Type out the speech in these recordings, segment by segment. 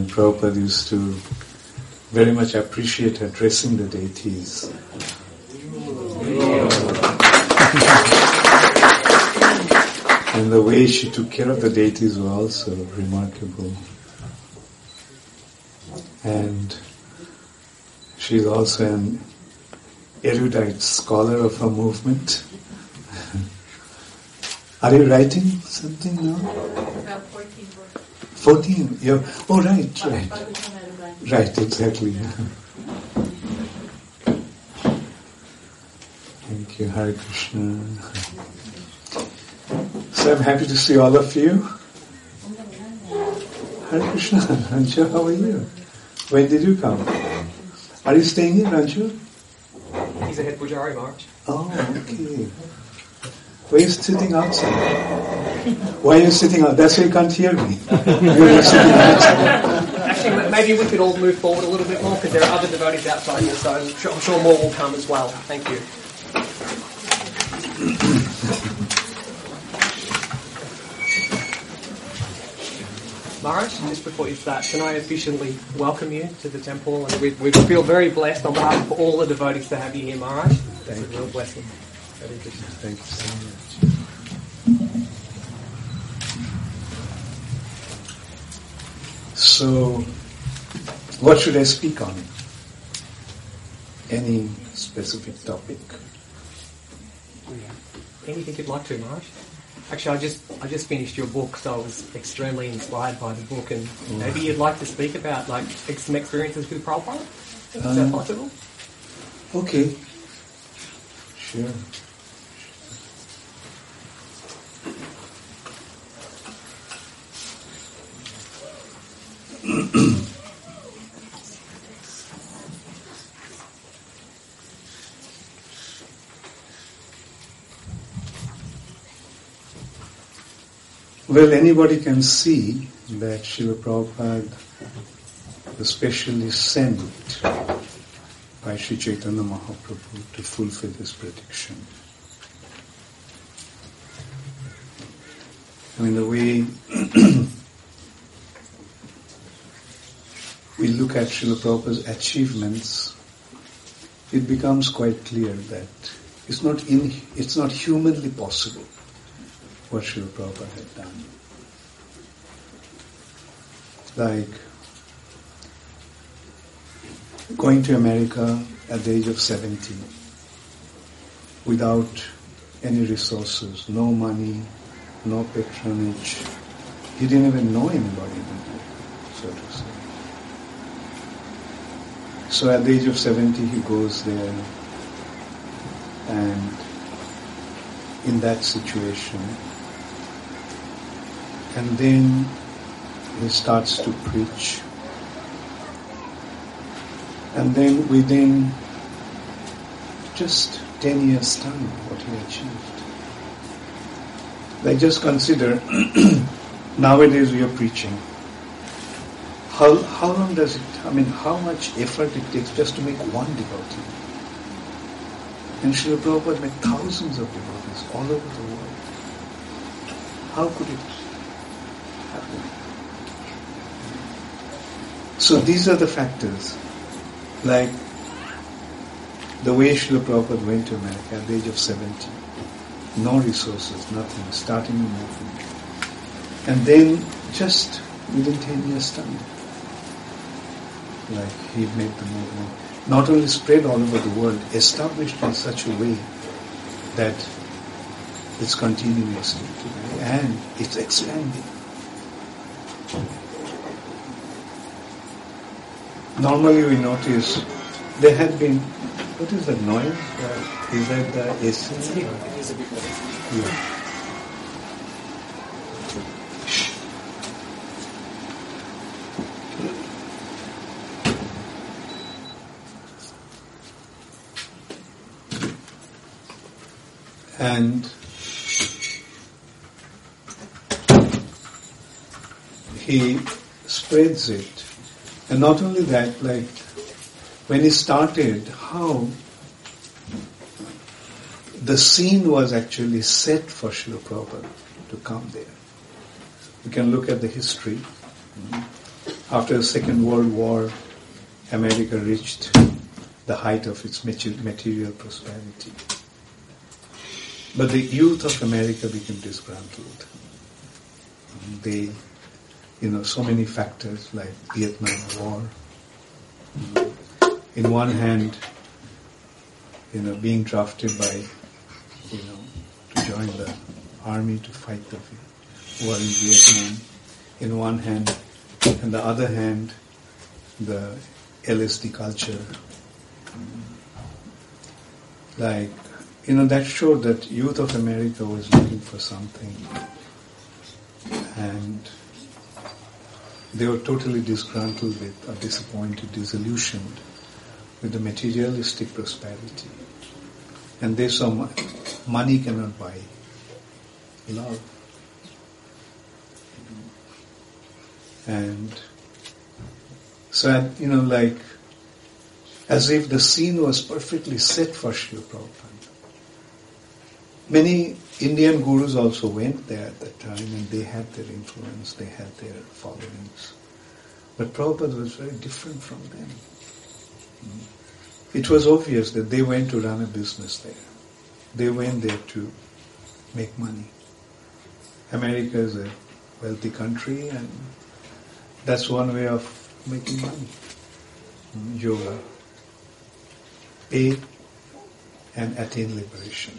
and Prabhupada used to very much appreciate addressing the deities. And the way she took care of the deities was also remarkable. And she's also an erudite scholar of her movement. Are you writing something now? About 14 books. 14? Oh, right. Right, exactly. Thank you, Hare Krishna. So I'm happy to see all of you. Hare Krishna. Ranju, how are you? When did you come? Are you staying here, Ranju? He's a head Pujari, Maharaj. Oh, okay. Why are you sitting outside? Why are you sitting out? That's why you can't hear me. You're sitting outside. Actually, maybe we could all move forward a little bit more because there are other devotees outside here, so I'm sure more will come as well. Thank you. Maharaj, just before you start, can I officially welcome you to the temple? And we feel very blessed on behalf of all the devotees to have you here, Maharaj. It's a real blessing. Thank you so much. So, what should I speak on? Any specific topic? Anything you'd like to, Maharaj? Actually, I just finished your book, so I was extremely inspired by the book, and maybe you'd like to speak about some experiences with Prabhupada. Is that possible? Okay. Sure. Well, anybody can see that Srila Prabhupada was specially sent by Sri Chaitanya Mahaprabhu to fulfill his prediction. I mean, the way we look at Srila Prabhupada's achievements, it becomes quite clear that it's not humanly possible what Srila Prabhupada had done. Like going to America at the age of 70 without any resources, no money, no patronage. He didn't even know anybody, so to say. So at the age of 70 he goes there, and in that situation, and then he starts to preach. And then within just 10 years' time, what he achieved. Like just consider, nowadays we are preaching. How long does it, how much effort it takes just to make one devotee? And Srila Prabhupada made thousands of devotees all over the world. How could it happen? So these are the factors. Like the way Srila Prabhupada went to America at the age of 70. No resources, nothing, starting a movement. And then just within 10 years' time, like he made the movement. Not only spread all over the world, established in such a way that it's continuously today and it's expanding. Normally we notice there had been, what is that noise? Is that the AC? It is a bit noisy. Yeah. And he spreads it. And not only that, like when he started, how the scene was actually set for Srila Prabhupada to come there. We can look at the history, after the Second World War, America reached the height of its material prosperity. But the youth of America became disgruntled. They, so many factors like Vietnam War. In one hand, being drafted by, to join the army to fight the war in Vietnam. In one hand, and the other hand, the LSD culture. That showed that youth of America was looking for something, and they were totally disgruntled with, or disappointed, disillusioned with the materialistic prosperity. And they saw money cannot buy love. And so, as if the scene was perfectly set for Srila Prabhupada. Many Indian gurus also went there at that time, and they had their influence, they had their followings. But Prabhupada was very different from them. It was obvious that they went to run a business there. They went there to make money. America is a wealthy country, and that's one way of making money. Yoga. Pay and attain liberation.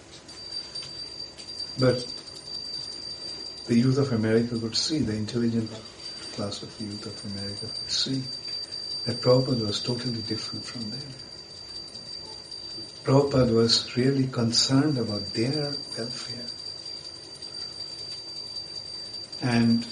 But the youth of America could see, the intelligent class of the youth of America could see that Prabhupada was totally different from them. Prabhupada was really concerned about their welfare. And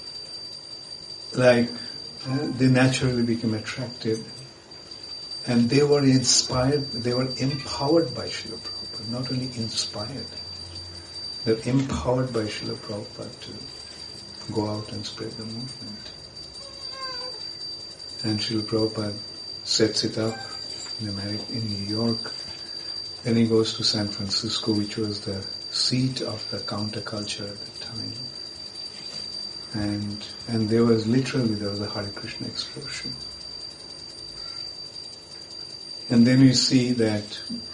they naturally became attracted, and they were inspired, they were empowered by Srila Prabhupada, not only inspired, they were empowered by Srila Prabhupada to go out and spread the movement. And Srila Prabhupada sets it up in America, in New York. Then he goes to San Francisco, which was the seat of the counterculture at the time. And there was a Hare Krishna explosion. And then we see that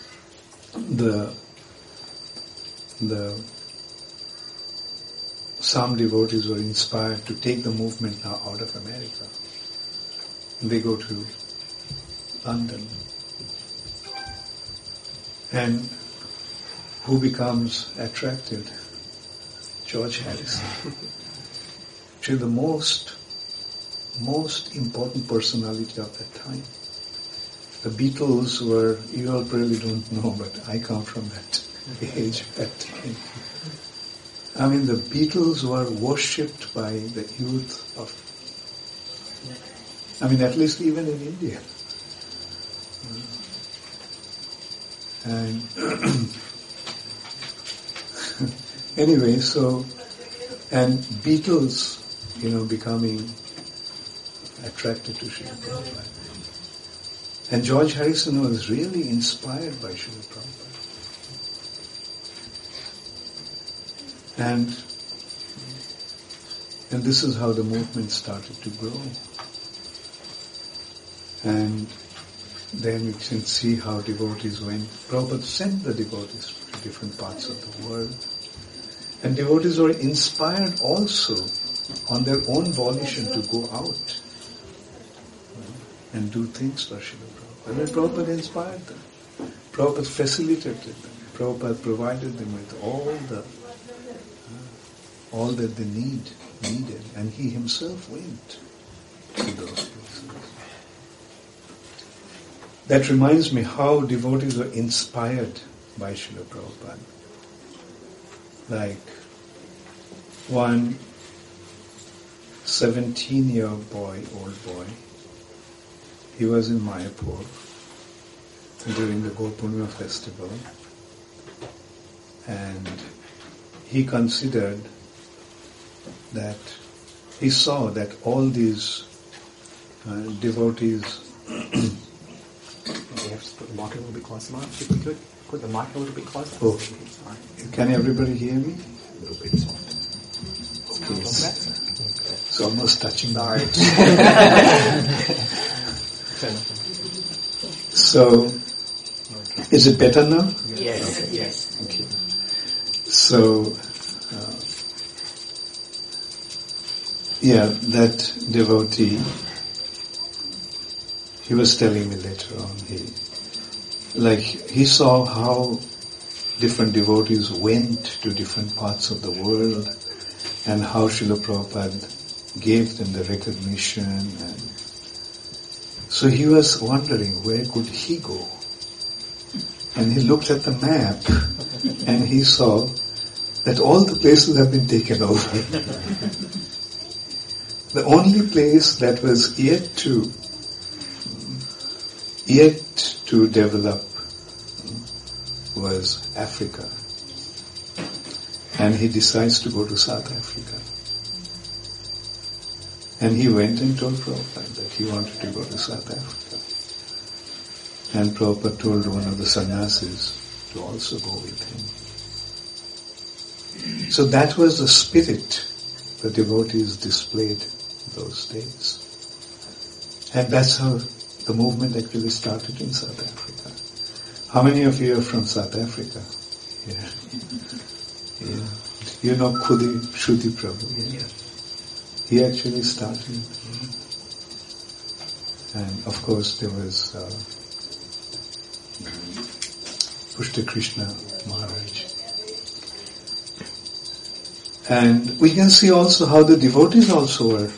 some devotees were inspired to take the movement now out of America. They go to London. And who becomes attracted? George Harrison. Actually the most important personality of that time. The Beatles were, you all probably don't know, but I come from that age, that time. The Beatles were worshipped by the youth of, at least even in India. And anyway, and Beatles, becoming attracted to Srila Prabhupada. And George Harrison was really inspired by Srila Prabhupada. And this is how the movement started to grow. And then you can see how devotees went. Prabhupada sent the devotees to different parts of the world. And devotees were inspired also on their own volition to go out and do things for Srila Prabhupada. And Prabhupada inspired them. Prabhupada facilitated them. Prabhupada provided them with all that they needed. And he himself went to those places. That reminds me how devotees were inspired by Srila Prabhupada. Like one 17-year-old boy, he was in Mayapur during the Gaur Purnima festival, and he considered that, he saw that all these devotees. We have to put the mic a little bit closer, Mark, if we could. Put the mic a little bit closer. Oh, can everybody hear me? A little bit soft. Okay. It's almost touching. Sorry. So, is it better now? Yes. Okay. Yes. Okay. So, that devotee, he was telling me later on, he saw how different devotees went to different parts of the world and how Srila Prabhupada gave them the recognition. And so he was wondering, where could he go? And he looked at the map and he saw that all the places have been taken over. The only place that was yet to develop was Africa. And he decides to go to South Africa. And he went and told Prabhupada that he wanted to go to South Africa. And Prabhupada told one of the sannyasis to also go with him. So that was the spirit the devotees displayed those days. And that's how the movement actually started in South Africa. How many of you are from South Africa? Yeah. You know Khudi Shruti Prabhu? Yeah. He actually started. And of course there was Pushta Krishna Maharaj. And we can see also how the devotees also were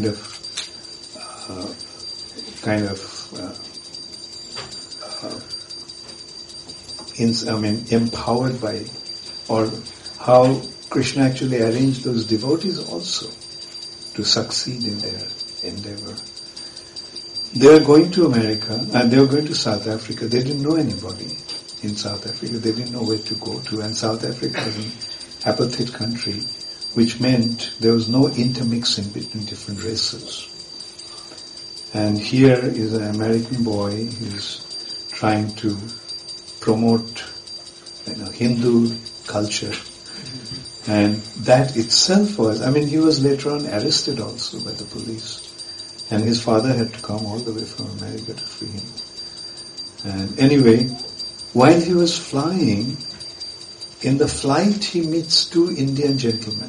empowered by, or how Krishna actually arranged those devotees also to succeed in their endeavor. They were going to America and they were going to South Africa. They didn't know anybody in South Africa. They didn't know where to go to. And South Africa was an apartheid country, which meant there was no intermixing between different races. And here is an American boy who's trying to promote Hindu culture. And that itself was, he was later on arrested also by the police. And his father had to come all the way from America to free him. And anyway, while he was flying, in the flight he meets two Indian gentlemen.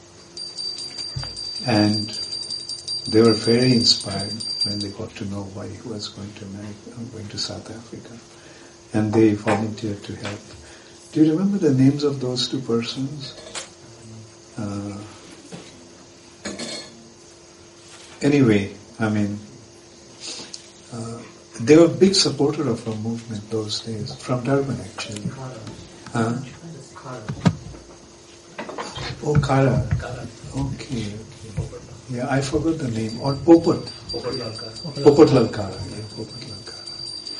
And they were very inspired when they got to know why he was going to America, going to South Africa. And they volunteered to help. Do you remember the names of those two persons? Anyway, they were big supporter of our movement those days, from Durban actually. Oh, Kara. Okay. Yeah, I forgot the name. Or Popat. Popat Lalkara. Yeah, Popat Lalkara.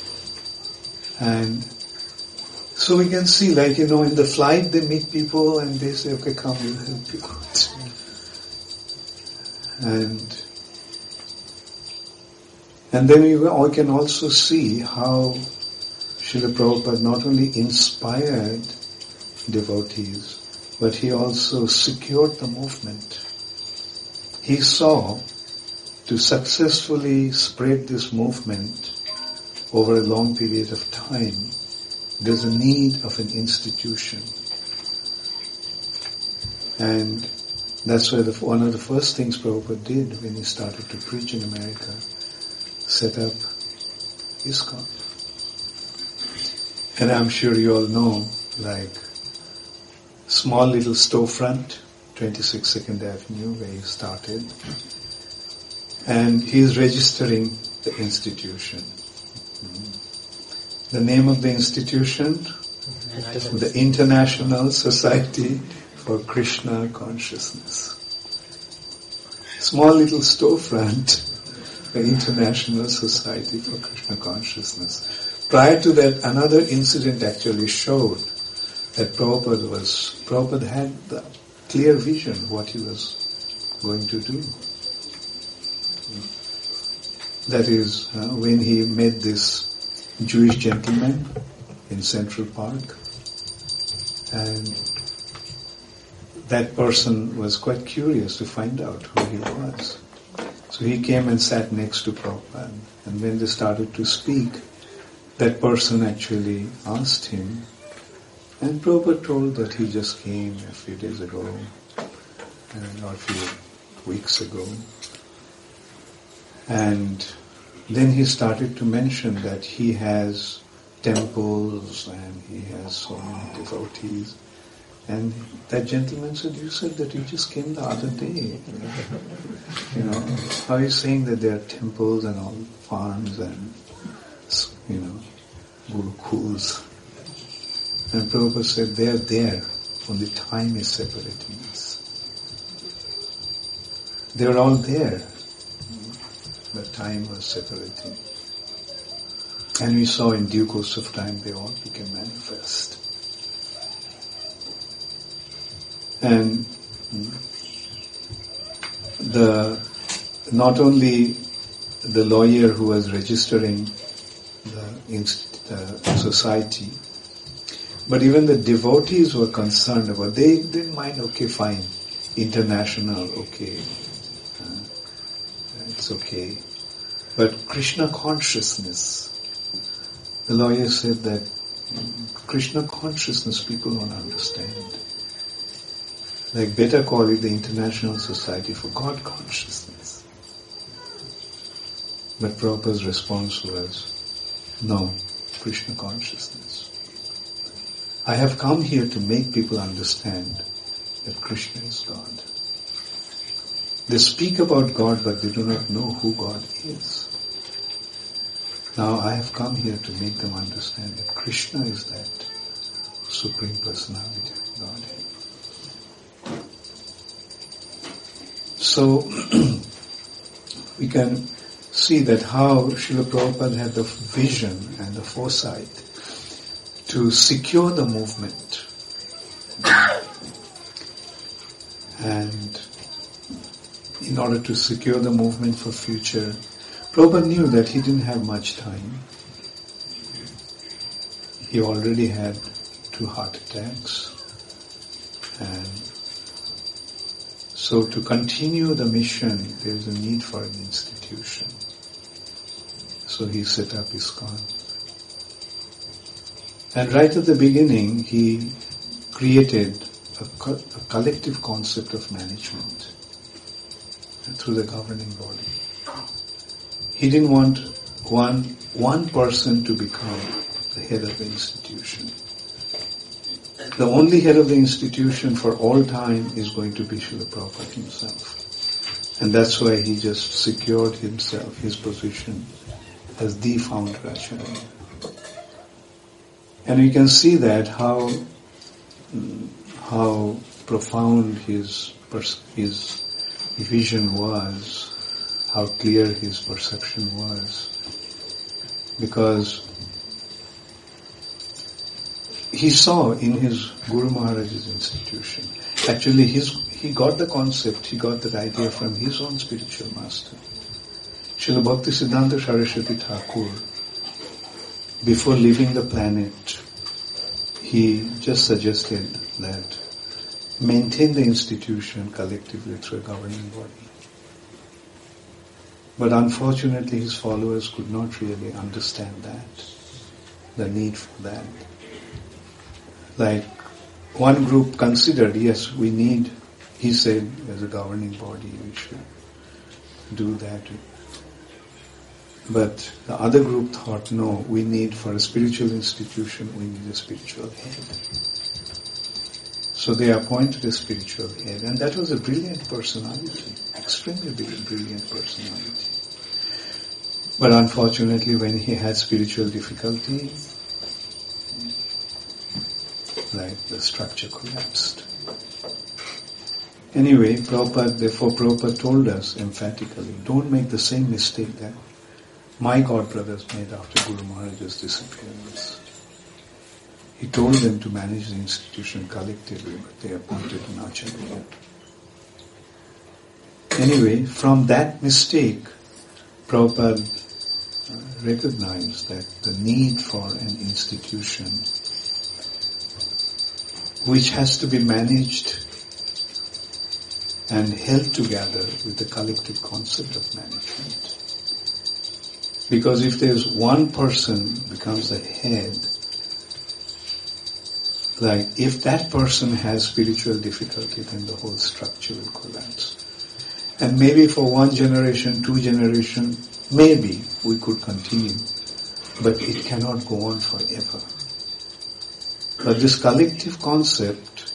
And so we can see, in the flight they meet people and they say, okay, come, we'll help you out. And then we can also see how Srila Prabhupada not only inspired devotees, but he also secured the movement. He saw, to successfully spread this movement over a long period of time, there's a need of an institution. And that's why one of the first things Prabhupada did when he started to preach in America, set up ISKCON. And I'm sure you all know, small little storefront, 26 2nd Avenue, where he started. And he is registering the institution. The name of the institution, the International Society for Krishna Consciousness. Small little storefront, the International Society for Krishna Consciousness. Prior to that, another incident actually showed that Prabhupada had the clear vision of what he was going to do. That is, when he met this Jewish gentleman in Central Park, and that person was quite curious to find out who he was. So he came and sat next to Prabhupada. And when they started to speak, that person actually asked him, and Prabhupada told that he just came a few days ago, or a few weeks ago. And then he started to mention that he has temples and he has so many devotees. And that gentleman said, "You said that you just came the other day. How are you saying that there are temples and all farms and, gurukuls?" And Prabhupada said, "They are there, only time is separating us. They are all there, but time was separating. And we saw in due course of time they all became manifest." And not only the lawyer who was registering the society, but even the devotees were concerned about. They didn't mind. Okay, fine, international. Okay, it's okay. But Krishna consciousness. The lawyer said that Krishna consciousness people don't understand. Like better call it the International Society for God Consciousness. But Prabhupada's response was, no, Krishna consciousness. I have come here to make people understand that Krishna is God. They speak about God, but they do not know who God is. Now I have come here to make them understand that Krishna is that Supreme Personality of Godhead. So we can see that how Srila Prabhupada had the vision and the foresight to secure the movement. And in order to secure the movement for future, Prabhupada knew that he didn't have much time. He already had 2 heart attacks. And so to continue the mission, there is a need for an institution. So he set up ISKCON. And right at the beginning, he created a collective concept of management through the governing body. He didn't want one person to become the head of the institution. The only head of the institution for all time is going to be Srila Prabhupada himself. And that's why he just secured himself, his position as the founder Acharya. And you can see that how profound his vision was, how clear his perception was, because he saw in his Guru Maharaj's institution, actually he got the concept, he got that idea from his own spiritual master. Srila Bhaktisiddhanta Saraswati Thakur, before leaving the planet, he just suggested that maintain the institution collectively through a governing body. But unfortunately his followers could not really understand that, the need for that. Like one group considered, yes, we need, he said, as a governing body, we should do that. But the other group thought, no, we need, for a spiritual institution, we need a spiritual head. So they appointed a spiritual head, and that was a brilliant personality, extremely brilliant personality. But unfortunately, when he had spiritual difficulty, like the structure collapsed. Anyway, Prabhupada told us emphatically, don't make the same mistake that my godbrothers made after Guru Maharaj's disappearance. He told them to manage the institution collectively, but they appointed an Acharya. Anyway, from that mistake, Prabhupada recognized that the need for an institution which has to be managed and held together with the collective concept of management. Because if there's one person becomes the head, like if that person has spiritual difficulty, then the whole structure will collapse. And maybe for one generation, 2 generations, maybe we could continue, but it cannot go on forever. But this collective concept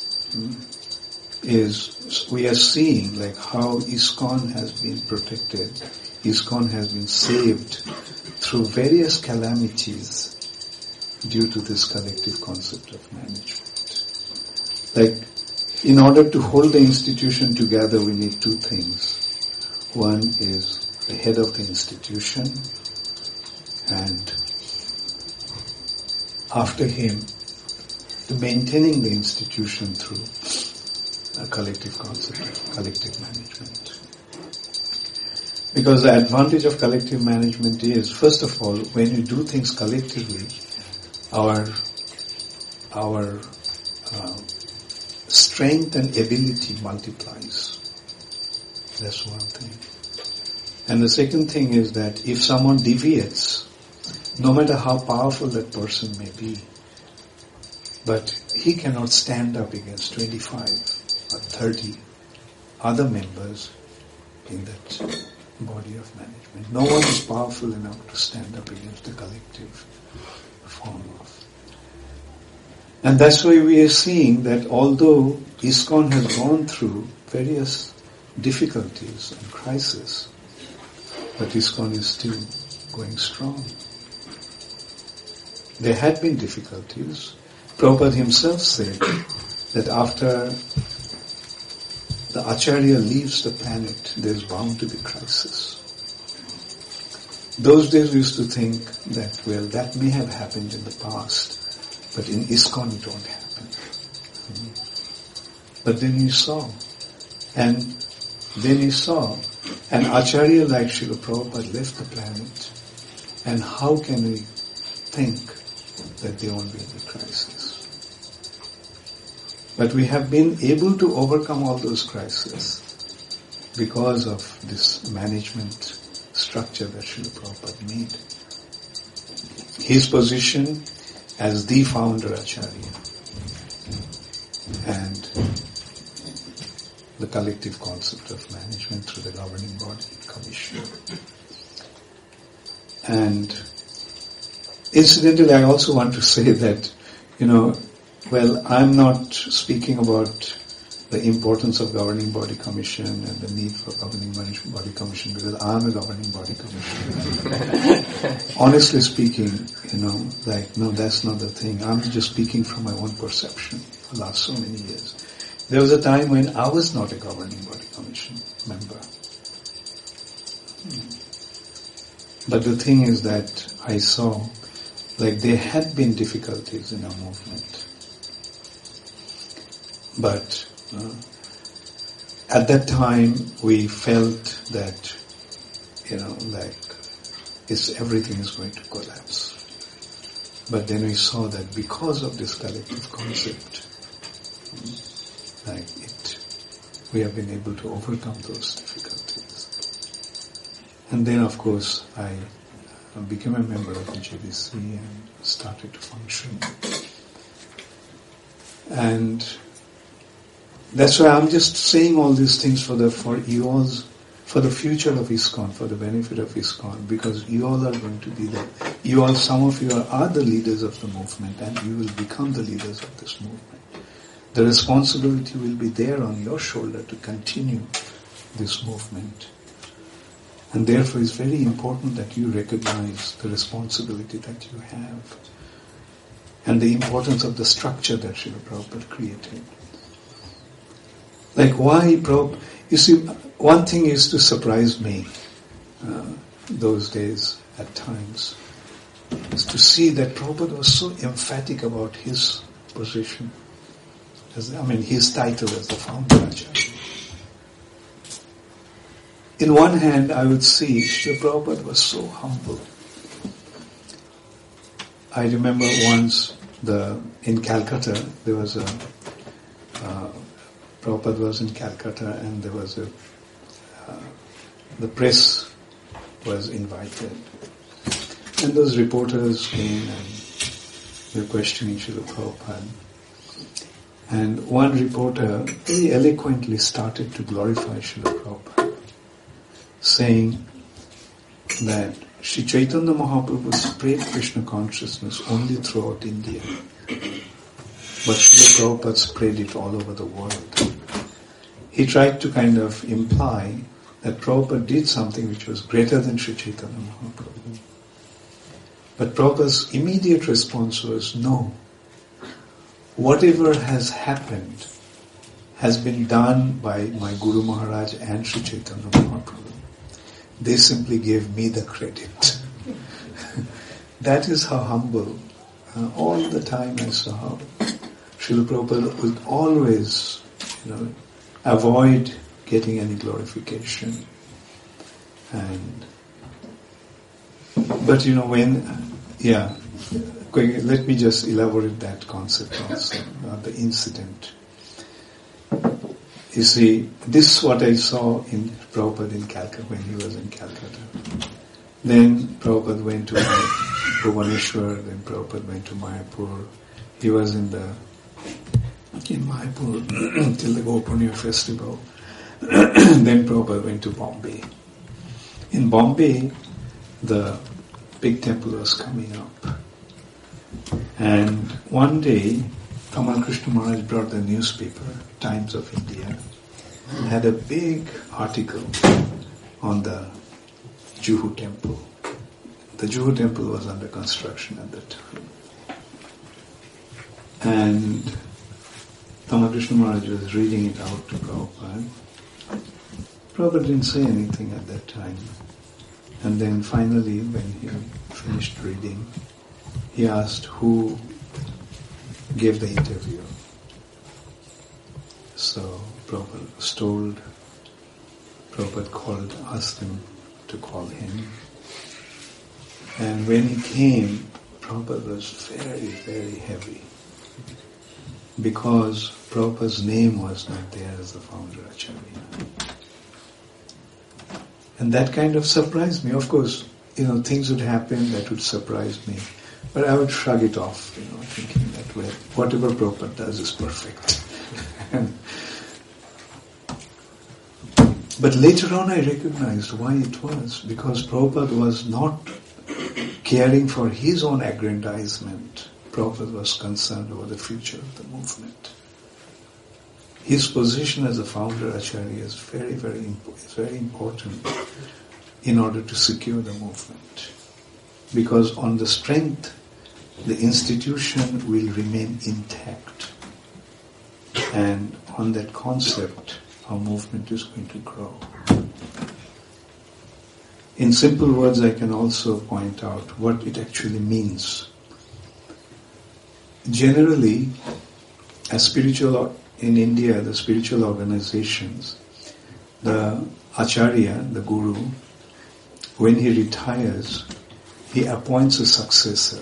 is, we are seeing like how ISKCON has been protected, ISKCON has been saved through various calamities due to this collective concept of management. Like, in order to hold the institution together, we need 2 things. One is the head of the institution, and after him, the maintaining the institution through a collective concept of collective management. Because the advantage of collective management is, first of all, when you do things collectively, our strength and ability multiplies. That's one thing. And the second thing is that if someone deviates, no matter how powerful that person may be, but he cannot stand up against 25 or 30 other members in that body of management. No one is powerful enough to stand up against the collective form of. And that's why we are seeing that although ISKCON has gone through various difficulties and crises, but ISKCON is still going strong. There had been difficulties. Prabhupada himself said that after the Acharya leaves the planet, there's bound to be crisis. Those days we used to think that, well, that may have happened in the past, but in ISKCON it won't happen. But then he saw, and Acharya like Srila Prabhupada left the planet, and how can we think that there won't be any crisis? But we have been able to overcome all those crises because of this management structure that Srila Prabhupada made. His position as the founder Acharya and the collective concept of management through the governing body commission. And incidentally, I also want to say that, I'm not speaking about the importance of governing body commission and the need for governing body commission because I'm a governing body commissioner. Honestly speaking, no, that's not the thing. I'm just speaking from my own perception for the last so many years. There was a time when I was not a governing body commission member. But the thing is that I saw, there had been difficulties in our movement. But at that time we felt that, everything is going to collapse. But then we saw that because of this collective concept, we have been able to overcome those difficulties. And then, of course, I became a member of the JDC and started to function. And that's why I'm just saying all these things for the future of ISKCON, for the benefit of ISKCON, because you all are going to be some of you are the leaders of the movement, and you will become the leaders of this movement. The responsibility will be there on your shoulder to continue this movement. And therefore it's very important that you recognize the responsibility that you have and the importance of the structure that Srila Prabhupada created. Why Prabhupada? You see, one thing used to surprise me those days at times, is to see that Prabhupada was so emphatic about his position. His title as the founder Acharya. In one hand, I would see Srila Prabhupada was so humble. I remember once in Calcutta, there was a Prabhupada was in Calcutta and there was the press was invited. And those reporters came and they were questioning Srila Prabhupada. And one reporter very eloquently started to glorify Srila Prabhupada, saying that Sri Chaitanya Mahaprabhu spread Krishna consciousness only throughout India. But Srila Prabhupada spread it all over the world. He tried to kind of imply that Prabhupada did something which was greater than Sri Chaitanya Mahaprabhu. But Prabhupada's immediate response was, no. Whatever has happened has been done by my Guru Maharaj and Sri Chaitanya Mahaprabhu. They simply gave me the credit. That is how humble, all the time I saw how Srila Prabhupada would always, avoid getting any glorification. But let me just elaborate that concept also, the incident. You see, this is what I saw in Prabhupada in Calcutta, when he was in Calcutta. Then Prabhupada went to Bhubaneswar, then Prabhupada went to Mayapur. He was in Mayapur till the Gopurniya festival. Then Prabhupada went to Bombay. In Bombay, the big temple was coming up. And one day, Tamal Krishna Maharaj brought the newspaper, Times of India, and had a big article on the Juhu temple. The Juhu temple was under construction at that time. And Tamal Krishna Maharaj was reading it out to Prabhupada. Prabhupada didn't say anything at that time. And then finally, when he finished reading, he asked who gave the interview. So Prabhupada was told, Prabhupada asked him to call him. And when he came, Prabhupada was very, very heavy. Because Prabhupada's name was not there as the founder Acharya. And that kind of surprised me. Of course, things would happen that would surprise me. But I would shrug it off, thinking that way, whatever Prabhupada does is perfect. But later on I recognized why it was. Because Prabhupada was not caring for his own aggrandizement. Prabhupada was concerned about the future of the movement. His position as a founder Acharya is very, very important in order to secure the movement. Because on the strength, the institution will remain intact. And on that concept, our movement is going to grow. In simple words, I can also point out what it actually means. Generally, in India, the spiritual organizations, the Acharya, the Guru, when he retires, he appoints a successor.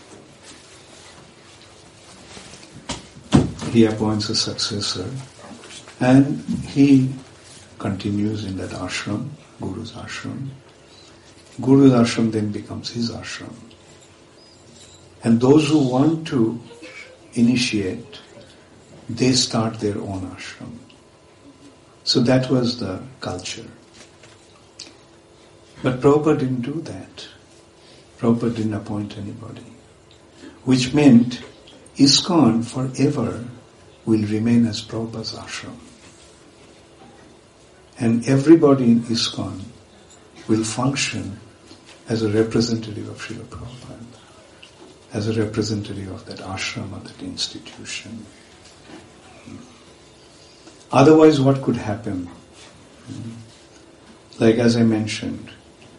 And he continues in that ashram, Guru's ashram. Guru's ashram then becomes his ashram. And those who want to initiate, they start their own ashram. So that was the culture. But Prabhupada didn't do that. Prabhupada didn't appoint anybody. Which meant ISKCON forever will remain as Prabhupada's ashram. And everybody in ISKCON will function as a representative of Srila Prabhupada, as a representative of that ashram or that institution. Otherwise, what could happen? Like as I mentioned,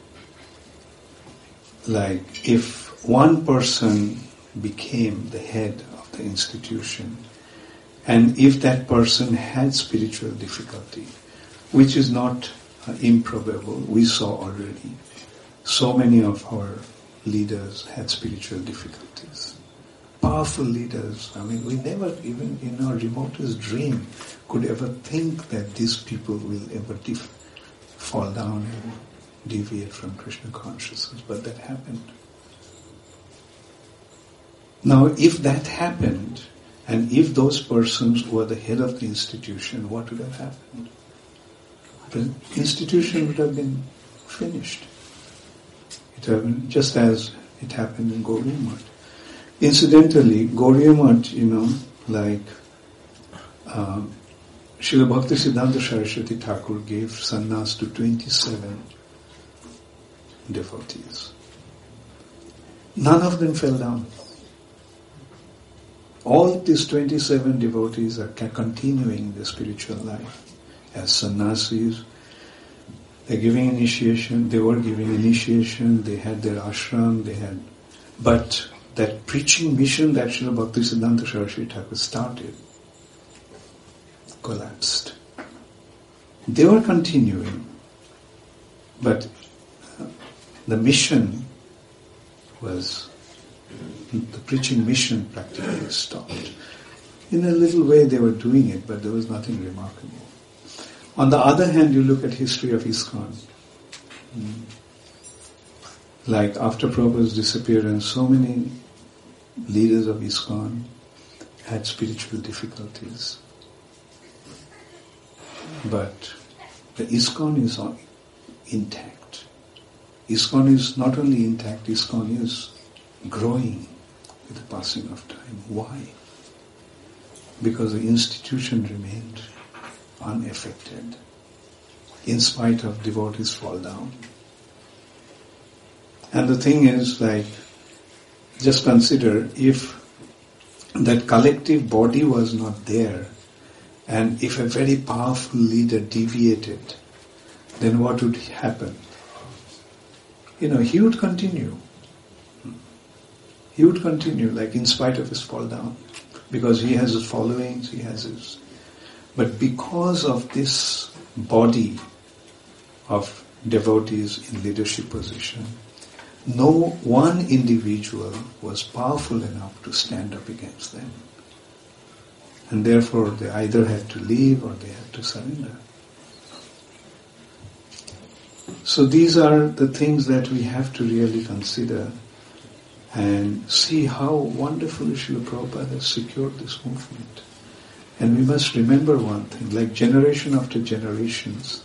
like if one person became the head of the institution, and if that person had spiritual difficulty, which is not improbable, we saw already, so many of our leaders had spiritual difficulties. powerful leaders. I mean, we never, even in our remotest dream, could ever think that these people will ever fall down and deviate from Krishna consciousness. But that happened. Now, if that happened, and if those persons were the head of the institution, what would have happened? The institution would have been finished. It would have been just as it happened in Gauriya Math. Incidentally, Gauriya Math, Srila Bhaktisiddhanta Saraswati Thakur gave sannyas to 27 devotees. None of them fell down. All these 27 devotees are continuing the spiritual life as sannyasis. They're giving initiation, they were giving initiation, they had their ashram, but that preaching mission that Srila Bhaktisiddhanta Saraswati Thakur started collapsed. They were continuing, but the mission was, the preaching mission practically stopped. In a little way they were doing it, but there was nothing remarkable. On the other hand, you look at history of ISKCON. Like after Prabhupada's disappearance, so many leaders of ISKCON had spiritual difficulties. But the ISKCON is intact. ISKCON is not only intact, ISKCON is growing with the passing of time. Why? Because the institution remained unaffected, in spite of devotees fall down. And the thing is, just consider if that collective body was not there, and if a very powerful leader deviated, then what would happen? He would continue. He would continue, in spite of his fall down, because he has his followings, he has his... But because of this body of devotees in leadership position, no one individual was powerful enough to stand up against them. And therefore they either had to leave or they had to surrender. So these are the things that we have to really consider and see how wonderfully Srila Prabhupada has secured this movement. And we must remember one thing, generation after generations,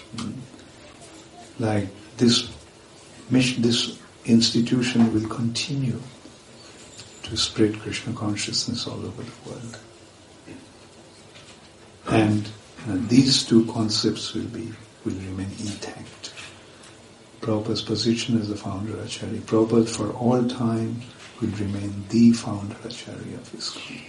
this institution will continue to spread Krishna consciousness all over the world. And these two concepts will remain intact. Prabhupada's position as the founder Acharya. Prabhupada for all time will remain the founder Acharya of ISKCON.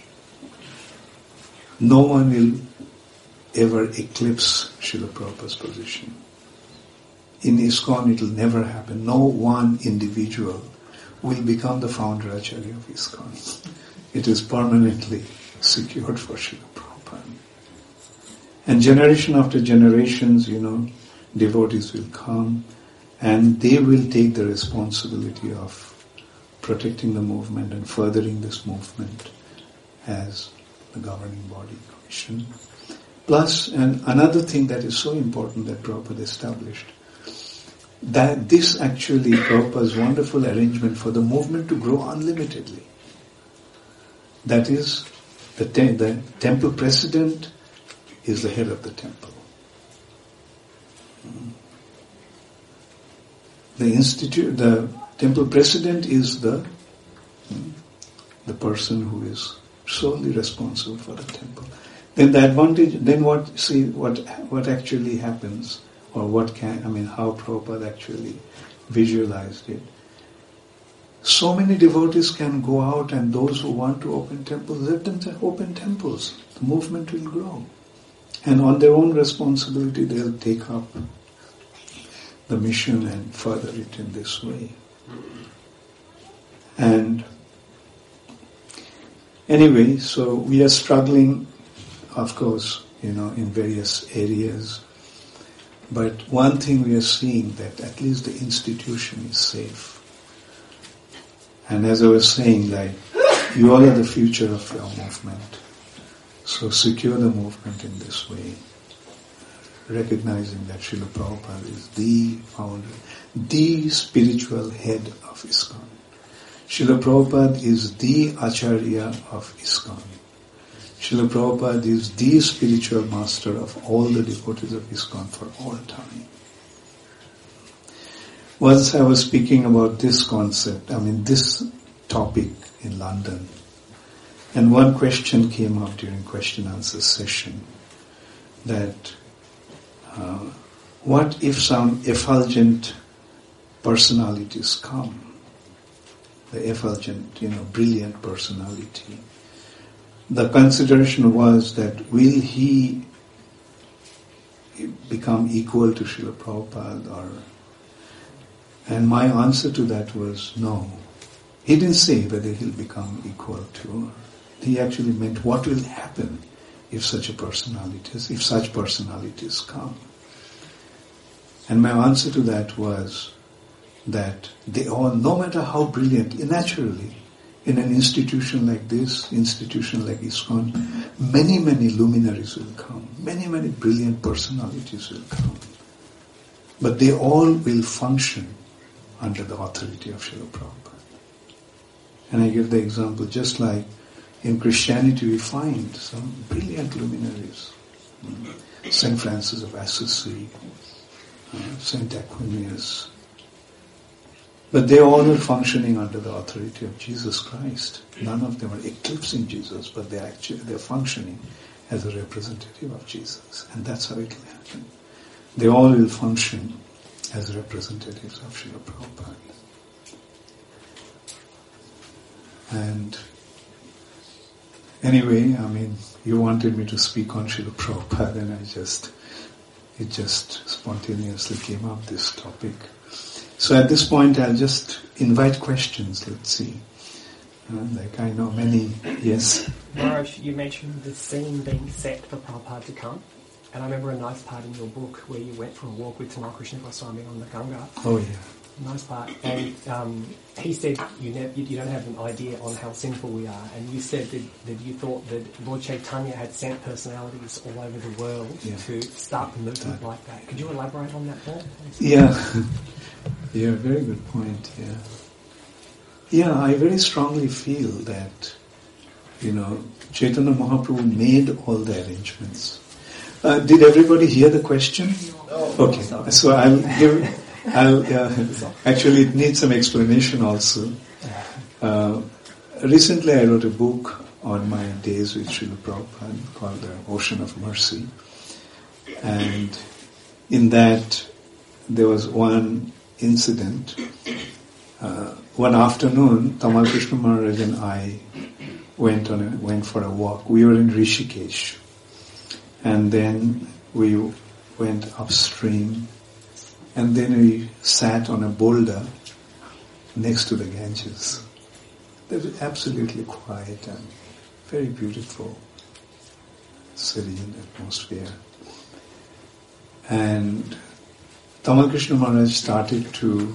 No one will ever eclipse Srila Prabhupada's position. In ISKCON it will never happen. No one individual will become the founder Acharya of ISKCON. It is permanently secured for Srila Prabhupada. And generation after generations, devotees will come and they will take the responsibility of protecting the movement and furthering this movement as the governing body commission. Plus, and another thing that is so important that Prabhupada established, that this actually Prabhupada's wonderful arrangement for the movement to grow unlimitedly. That is, the temple president is the head of the temple. The temple president is the person who is solely responsible for the temple. Then the advantage, then what actually happens, or how Prabhupada actually visualized it. So many devotees can go out, and those who want to open temples, let them open temples. The movement will grow. And on their own responsibility, they'll take up the mission and further it in this way. And anyway, so we are struggling, of course, in various areas. But one thing we are seeing, that at least the institution is safe. And as I was saying, You all are the future of your movement. So secure the movement in this way, recognizing that Srila Prabhupada is the founder, the spiritual head of ISKCON. Srila Prabhupada is the Acharya of ISKCON. Srila Prabhupada is the spiritual master of all the devotees of ISKCON for all time. Once I was speaking about this concept, this topic in London, and one question came up during question answer session, that what if some effulgent personalities come, the effulgent, brilliant personality. The consideration was that will he become equal to Srila Prabhupada and my answer to that was no. He didn't say whether he'll become equal to her. He actually meant what will happen if such personalities come. And my answer to that was that they all, no matter how brilliant, naturally, in an institution like this, institution like ISKCON, many, many luminaries will come, many, many brilliant personalities will come. But they all will function under the authority of Srila Prabhupada. And I give the example, just like in Christianity we find some brilliant luminaries. St. Francis of Assisi, St. Aquinius. But they all are functioning under the authority of Jesus Christ. None of them are eclipsing Jesus, but they're functioning as a representative of Jesus. And that's how it will happen. They all will function as representatives of Srila Prabhupada. And anyway, you wanted me to speak on Srila Prabhupada, and it just spontaneously came up, this topic. So at this point, I'll just invite questions. Let's see. I know many. Yes. Maharaj, you mentioned the scene being set for Prabhupada to come. And I remember a nice part in your book where you went for a walk with Tamal Krishna Goswami on the Ganga. Oh, yeah. Nice part. And he said you don't have an idea on how sinful we are. And you said that you thought that Lord Chaitanya had sent personalities all over the world to start the movement like that. Could you elaborate on that thought? Yeah. Yeah, very good point, yeah. Yeah, I very strongly feel that, Chaitanya Mahaprabhu made all the arrangements. Did everybody hear the question? No. Okay, so actually it needs some explanation also. Recently I wrote a book on my days with Srila Prabhupada called The Ocean of Mercy. And in that there was one incident. One afternoon, Tamal Krishna Maharaj and I went for a walk. We were in Rishikesh. And then we went upstream, and then we sat on a boulder next to the Ganges. It was absolutely quiet and very beautiful, serene atmosphere. And Tamal Krishna Maharaj started to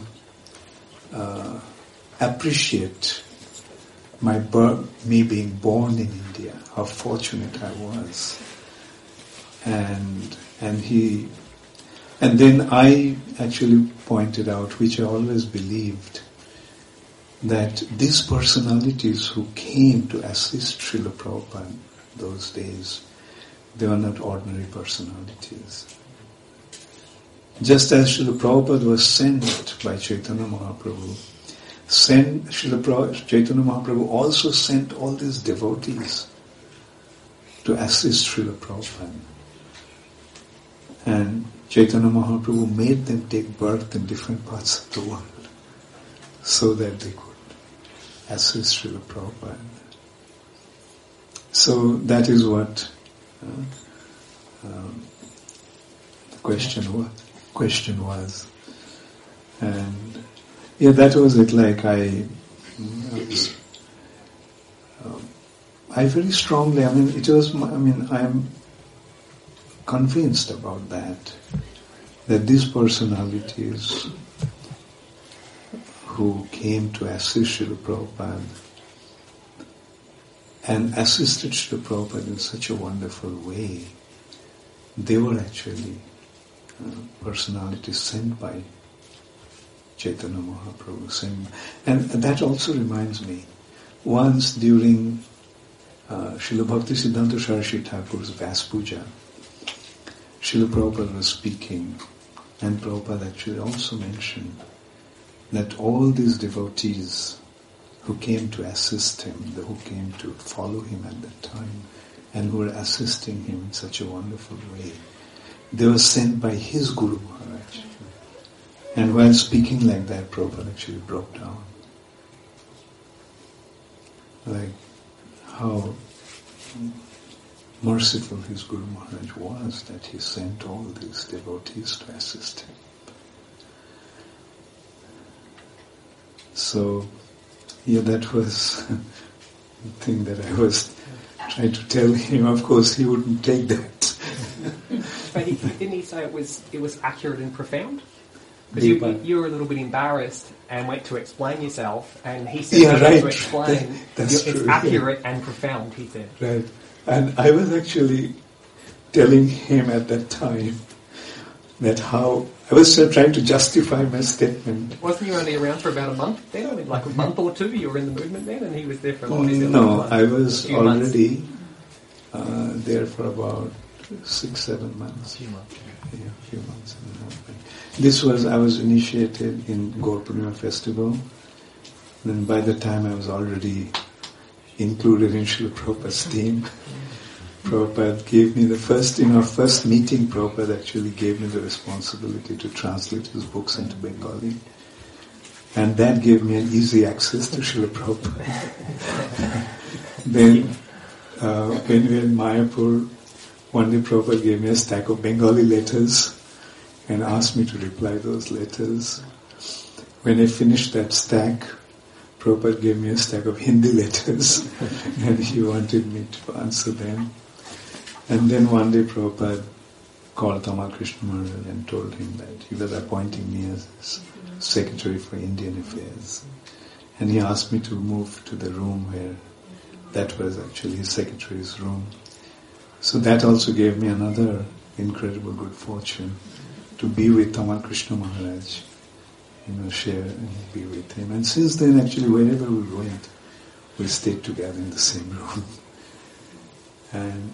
appreciate me being born in India, how fortunate I was. And then I actually pointed out, which I always believed, that these personalities who came to assist Srila Prabhupada those days, they were not ordinary personalities. Just as Srila Prabhupada was sent by Chaitanya Mahaprabhu, Chaitanya Mahaprabhu also sent all these devotees to assist Srila Prabhupada. And Chaitanya Mahaprabhu made them take birth in different parts of the world so that they could assist Srila Prabhupada. So that is what the question was. And that was it. I very strongly, I'm convinced about that these personalities who came to assist Srila Prabhupada, and assisted Srila Prabhupada in such a wonderful way. They were actually personalities sent by Chaitanya Mahaprabhu. And that also reminds me, once during Srila Bhaktisiddhanta Saraswati Thakur's Vyas Puja, Srila Prabhupada was speaking, and Prabhupada actually also mentioned that all these devotees who came to assist him, who came to follow him at that time, and who were assisting him in such a wonderful way, they were sent by his Guru Maharaj. And while speaking like that, Prabhupada actually broke down. Like how merciful his Guru Maharaj was that he sent all these devotees to assist him. So, yeah, that was the thing that I was trying to tell him. Of course, he wouldn't take that. But didn't he say it was accurate and profound? Because you were a little bit embarrassed and went to explain yourself, and he said to explain, that's it's true, accurate and profound, he said. Right. And I was actually telling him at that time that how I was trying to justify my statement. Wasn't you only around for about a month then? I mean, like a month or two, you were in the movement then, and he was there for a long time? No, I was already there for about 6-7 months. A few months. Yeah, a few months. I was initiated in Gaur Purnima festival. Then by the time I was already included in Srila Prabhupada's team, Prabhupada gave me in our first meeting, Prabhupada actually gave me the responsibility to translate his books into Bengali. And that gave me an easy access to Srila Prabhupada. Then, when we were in Mayapur, one day Prabhupada gave me a stack of Bengali letters and asked me to reply those letters. When I finished that stack, Prabhupada gave me a stack of Hindi letters and he wanted me to answer them. And then one day Prabhupada called Tamal Krishna Maharaj and told him that he was appointing me as his secretary for Indian affairs. And he asked me to move to the room where that was actually his secretary's room. So that also gave me another incredible good fortune to be with Tamal Krishna Maharaj, share and be with him. And since then, actually, wherever we went, we stayed together in the same room. And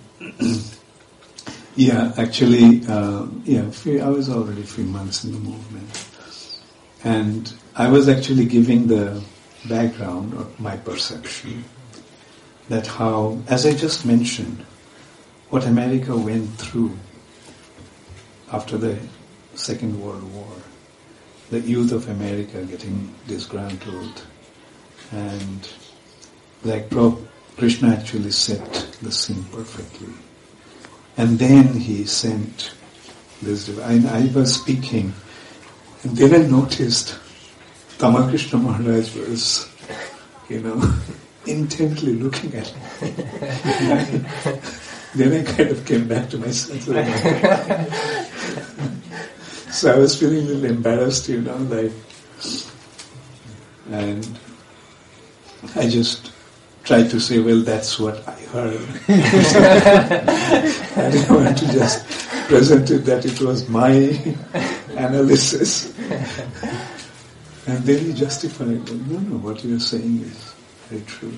I was already a few months in the movement. And I was actually giving the background of my perception that how, as I just mentioned, what America went through after the Second World War, the youth of America getting disgruntled, and like Krishna actually set the scene perfectly. And then he sent this, I was speaking, and then I noticed Tamal Krishna Maharaj was, intently looking at me. Then I kind of came back to my senses. So I was feeling a little embarrassed, and I just tried to say, well, that's what I heard. I didn't want to just present it that it was my analysis. And then he justified, no, what you're saying is very true.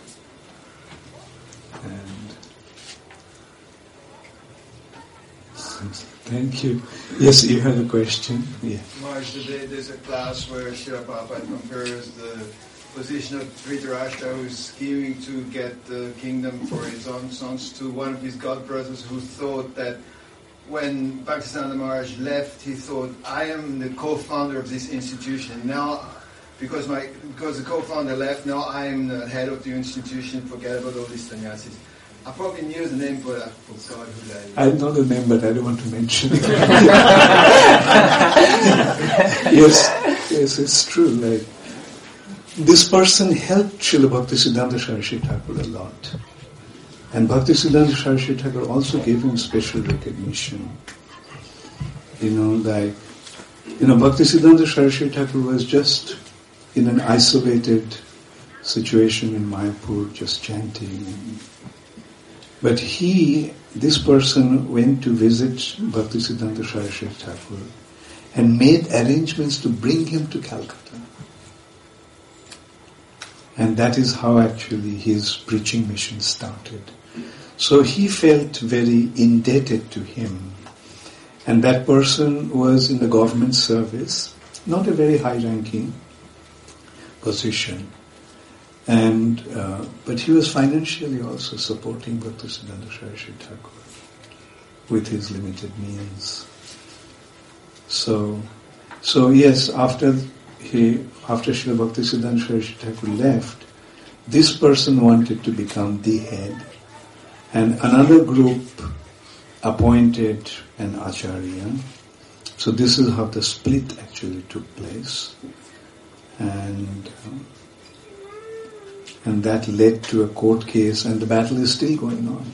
And thank you. Yes, you have a question? Yeah. Maharaj, today there's a class where Srila Prabhupada compares the position of Dhritarashtra, who's scheming to get the kingdom for his own sons, to one of his god brothers who thought that when Bhaktisiddhanta Maharaj left, he thought, I am the co-founder of this institution. Now, because the co-founder left, now I am the head of the institution, forget about all these sannyasis. I probably knew the name, but I forgot who that is. I know the name, but I don't want to mention it. Yes, it's true. Like, this person helped Srila Bhaktisiddhanta Saraswati Thakur a lot. And Bhaktisiddhanta Saraswati Thakur also gave him special recognition. Bhaktisiddhanta Saraswati Thakur was just in an isolated situation in Mayapur, just chanting. But this person went to visit Bhaktisiddhanta Saraswati Thakur and made arrangements to bring him to Calcutta. And that is how actually his preaching mission started. So he felt very indebted to him. And that person was in the government service, not a very high-ranking position. And but he was financially also supporting Bhaktisiddhanta Saraswati Thakur with his limited means. So yes, after Srila Bhaktisiddhanta Saraswati Thakur left, this person wanted to become the head, and another group appointed an acharya. So this is how the split actually took place, and that led to a court case, and the battle is still going on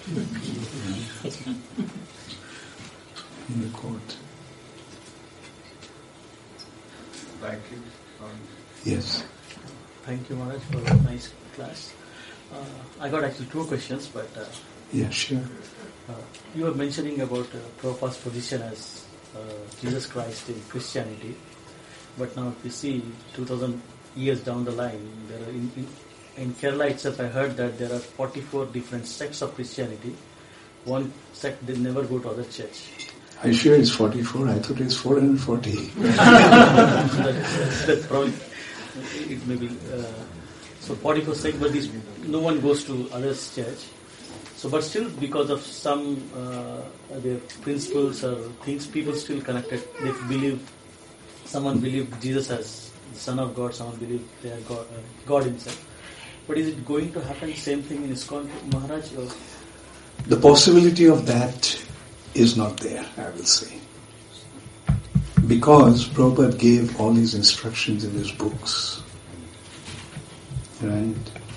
in the court. Thank you. Yes. Thank you, Maharaj, for a nice class. I got actually two questions, but Yeah, sure. You were mentioning about Prabhupada's position as Jesus Christ in Christianity, but now if you see 2000 years down the line, there are in Kerala itself, I heard that there are 44 different sects of Christianity. One sect they never go to other church. Are you sure it's 44? I thought it's 440. That's probably it may be. So 44 sects, but no one goes to others' church. So, but still, because of some their principles or things, people still connected. They believe, someone believed Jesus as the Son of God, someone believed they are God Himself. But is it going to happen same thing in ISKCON, Maharaj? Or? The possibility of that is not there, I will say. Because Prabhupada gave all his instructions in his books. Right?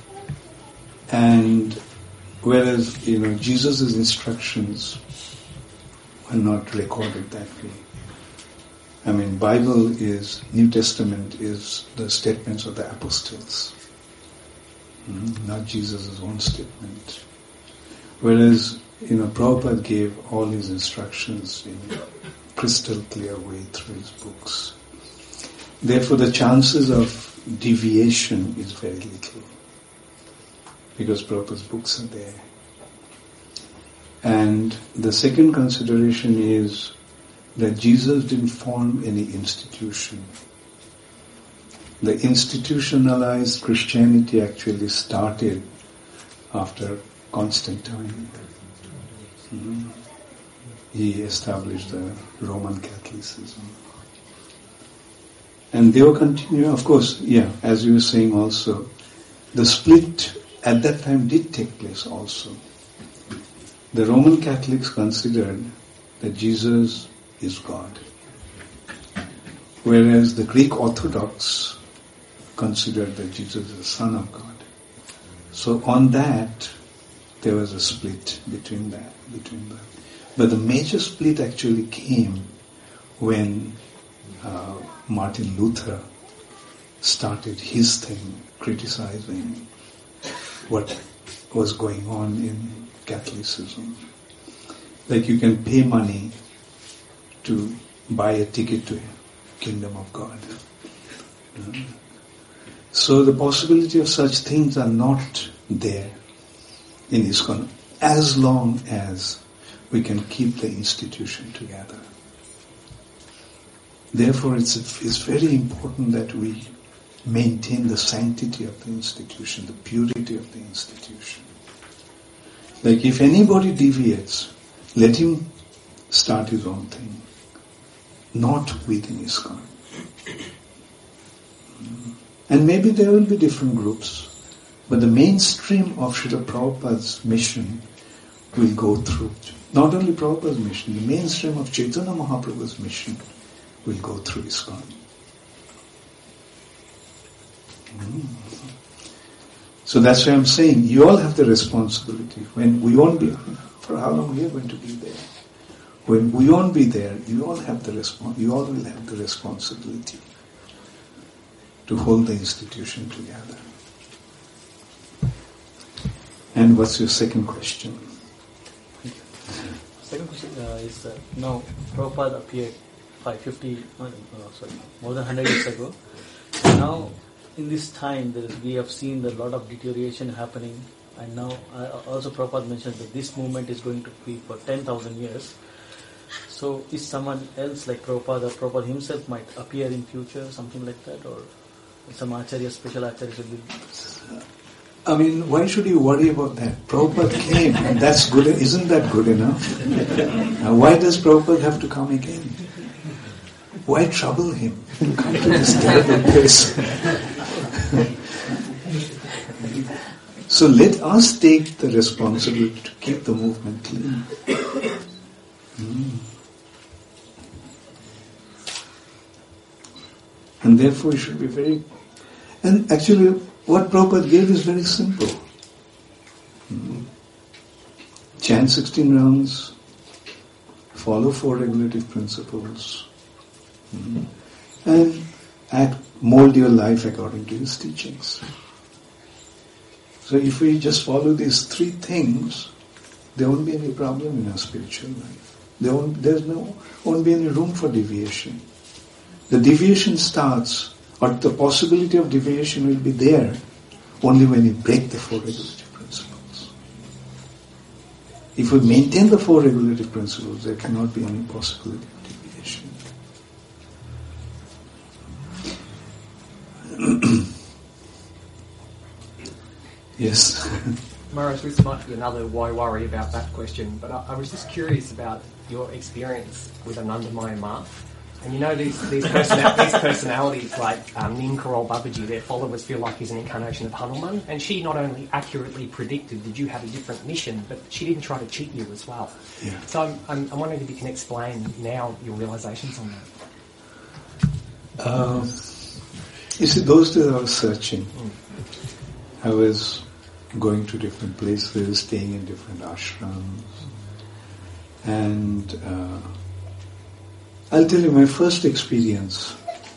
And whereas, Jesus' instructions are not recorded that way. I mean, New Testament is the statements of the apostles. Not Jesus' own statement. Whereas, Prabhupada gave all his instructions in a crystal clear way through his books. Therefore, the chances of deviation is very little, because Prabhupada's books are there. And the second consideration is that Jesus didn't form any institution. The institutionalized Christianity actually started after Constantine. He established the Roman Catholicism. And they will continue, of course, as you were saying also, the split at that time did take place also. The Roman Catholics considered that Jesus is God, whereas the Greek Orthodox considered that Jesus is the Son of God. So on that, there was a split between them. But the major split actually came when Martin Luther started his thing, criticizing what was going on in Catholicism. Like you can pay money to buy a ticket to Kingdom of God. So the possibility of such things are not there in ISKCON as long as we can keep the institution together. Therefore, it's very important that we maintain the sanctity of the institution, the purity of the institution. Like if anybody deviates, let him start his own thing, not within ISKCON. And maybe there will be different groups, but the mainstream of Srila Prabhupada's mission will go through. Not only Prabhupada's mission, the mainstream of Chaitanya Mahaprabhu's mission will go through ISKCON. So that's why I'm saying you all have the responsibility. When we won't be, for how long we are going to be there? When we won't be there, you all will have the responsibility to hold the institution together. And what's your second question? Second question is now Prabhupada appeared more than 100 years ago. Now, in this time, we have seen a lot of deterioration happening, and now also Prabhupada mentioned that this movement is going to be for 10,000 years. So, is someone else like Prabhupada, or Prabhupada himself might appear in future, something like that, or some acharya, special acharya will be? I mean, why should you worry about that? Prabhupada came, and that's good. Isn't that good enough? Now, why does Prabhupada have to come again? Why trouble him to come to this terrible place? So let us take the responsibility to keep the movement clean. And therefore we should be very... And actually what Prabhupada gave is very simple. Chant 16 rounds, follow 4 regulative principles, and mold your life according to his teachings. So if we just follow these 3 things, there won't be any problem in our spiritual life. There won't be any room for deviation. The deviation starts, or the possibility of deviation will be there only when you break the 4 regulative principles. If we maintain the 4 regulative principles, there cannot be any possibility of deviation. Yes. Maharaj, this might be another why worry about that question, but I was just curious about your experience with Anandamayi Ma. And you know these personalities like Neem Karol Babaji, their followers feel like he's an incarnation of Hanuman, and she not only accurately predicted that you had a different mission, but she didn't try to cheat you as well. Yeah. So I'm wondering if you can explain now your realizations on that. You see, those days I was searching. I was going to different places, staying in different ashrams. And I'll tell you my first experience.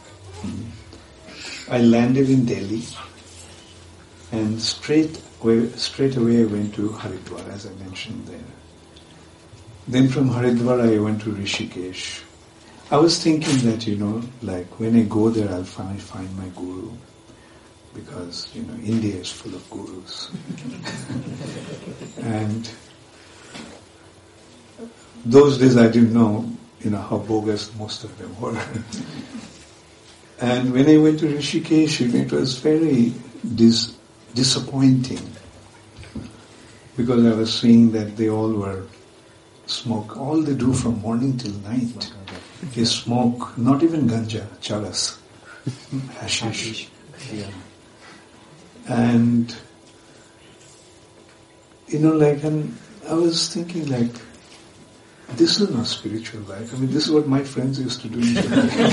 I landed in Delhi and straight away I went to Haridwar, as I mentioned there. Then from Haridwar I went to Rishikesh. I was thinking that, like when I go there I'll find my guru. Because, India is full of gurus. And those days I didn't know, how bogus most of them were. And when I went to Rishikesh, it was very disappointing. Because I was seeing that they all were smoke. All they do from morning till night is smoke, not even ganja, charas, hashish. Yeah. And, and I was thinking this is not spiritual life. I mean, this is what my friends used to do in Jamaica.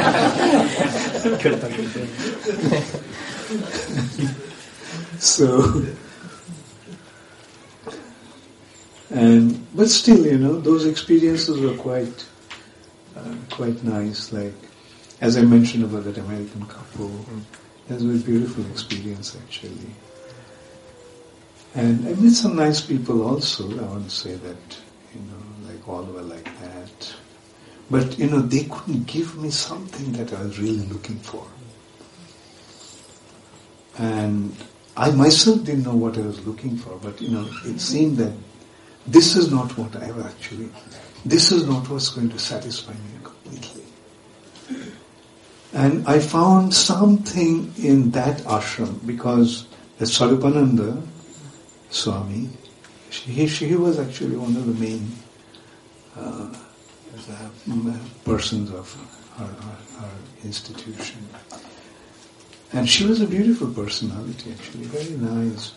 So, but still, those experiences were quite nice. Like, as I mentioned about that American couple, it was a beautiful experience actually. And I met some nice people also. I won't say that, all were like that. But, they couldn't give me something that I was really looking for. And I myself didn't know what I was looking for, but, it seemed that this is not what this is not what's going to satisfy me completely. And I found something in that ashram because the Sarupananda Swami, she was actually one of the main persons of our institution. And she was a beautiful personality actually, very nice,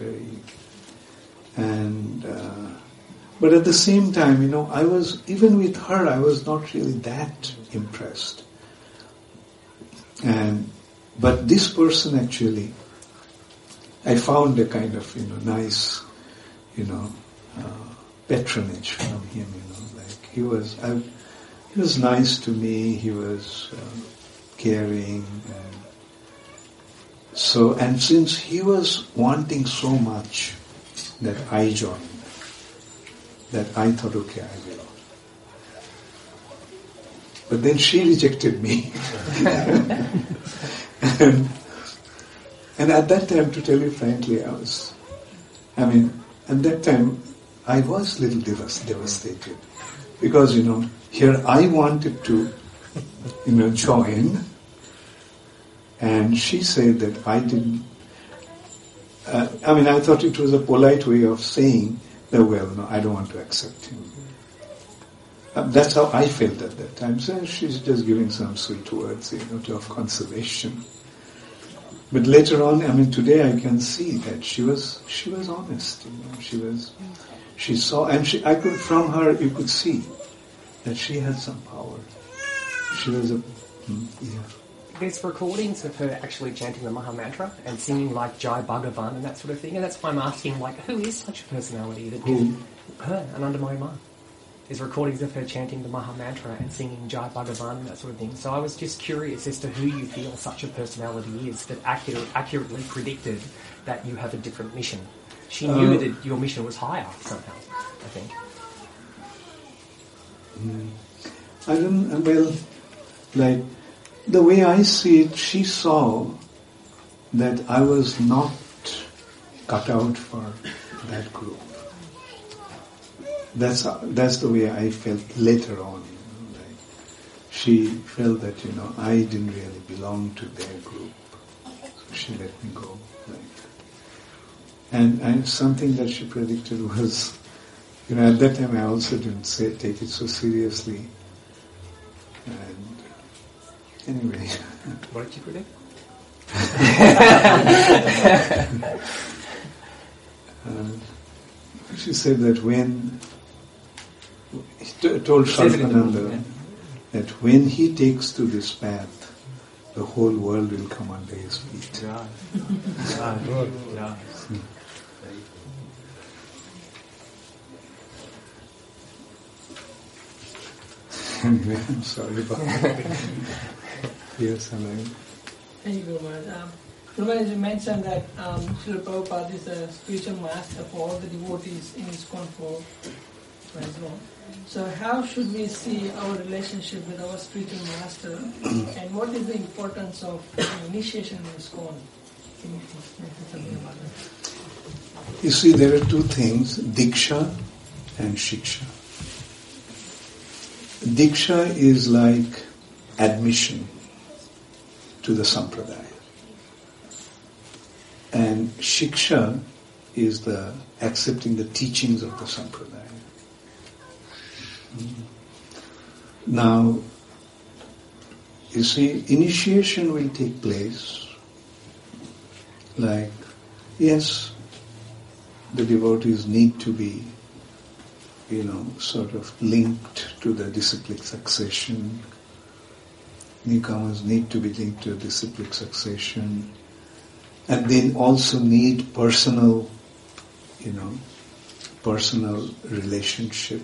but at the same time, even with her, I was not really that impressed. But this person actually, I found a kind of, nice, patronage from him, he was nice to me, he was caring, and since he was wanting so much that I joined, that I thought, okay, I will. But then she rejected me. and at that time, to tell you frankly, at that time, I was a little devastated. Because, here I wanted to, join, and she said that I didn't. I thought it was a polite way of saying that, well, no, I don't want to accept him. That's how I felt at that time. So she's just giving some sweet words, of consolation. But later on, today I can see that she was honest. She saw, and I could, from her, you could see that she had some power. She was There's recordings of her actually chanting the Maha Mantra and singing like Jai Bhagavan and that sort of thing, and that's why I'm asking, who is such a personality that Who? Her, Anandamayi Ma. There's recordings of her chanting the Maha Mantra and singing Jai Bhagavan and that sort of thing. So I was just curious as to who you feel such a personality is that accurately predicted that you have a different mission. She knew that your mission was higher somehow, I think. The way I see it, she saw that I was not cut out for that group. That's the way I felt later on. She felt that I didn't really belong to their group, so she let me go. And something that she predicted was, at that time I also didn't take it so seriously. And anyway. What did you predict? She said that when he told Shalvananda that when he takes to this path, the whole world will come under his feet. Yeah. Good. Yeah. Anyway, I'm sorry about that. Yes, Alain. Thank you very much. As you mentioned that Srila Prabhupada is the spiritual master for all the devotees in ISKCON for Vaishnava. So how should we see our relationship with our spiritual master, and what is the importance of initiation in ISKCON? Can you mention something about that? You see, there are two things, Diksha and Shiksha. Diksha is like admission to the Sampradaya. And Shiksha is the accepting the teachings of the Sampradaya. Now, you see, initiation will take place like, yes, the devotees need to be, sort of linked to the disciplic succession. Newcomers need to be linked to the disciplic succession. And they also need personal relationship.